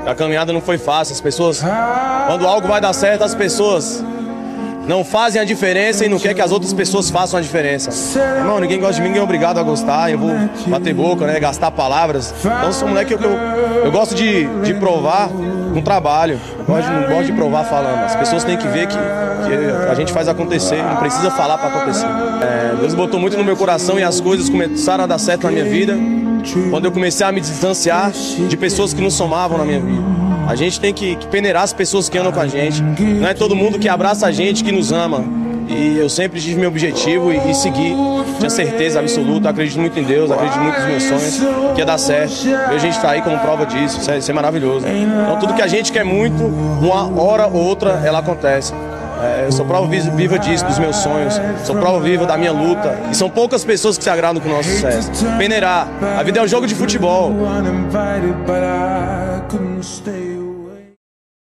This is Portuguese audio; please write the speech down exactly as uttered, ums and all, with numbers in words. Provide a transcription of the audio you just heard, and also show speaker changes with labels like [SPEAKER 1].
[SPEAKER 1] A caminhada não foi fácil. As pessoas, quando algo vai dar certo, as pessoas não fazem a diferença e não quer que as outras pessoas façam a diferença. Irmão, ninguém gosta de mim, ninguém é obrigado a gostar. Eu vou bater boca, né, gastar palavras. Então eu sou um moleque que eu, eu, eu gosto de, de provar com trabalho. Eu gosto, não gosto de provar falando. As pessoas têm que ver que, que a gente faz acontecer, não precisa falar para acontecer. É, Deus botou muito no meu coração e as coisas começaram a dar certo na minha vida quando eu comecei a me distanciar de pessoas que não somavam na minha vida. A gente tem que, que peneirar as pessoas que andam com a gente. Não é todo mundo que abraça a gente que nos ama. E eu sempre tive meu objetivo e, e segui. Tinha certeza absoluta, acredito muito em Deus, acredito muito nos meus sonhos, que ia dar certo. E a gente está aí como prova disso, isso é, isso é maravilhoso. Então tudo que a gente quer muito, uma hora ou outra, ela acontece. É, eu sou prova viva disso, dos meus sonhos. Sou prova viva da minha luta. E são poucas pessoas que se agradam com o nosso sucesso. Peneirar. A vida é um jogo de futebol.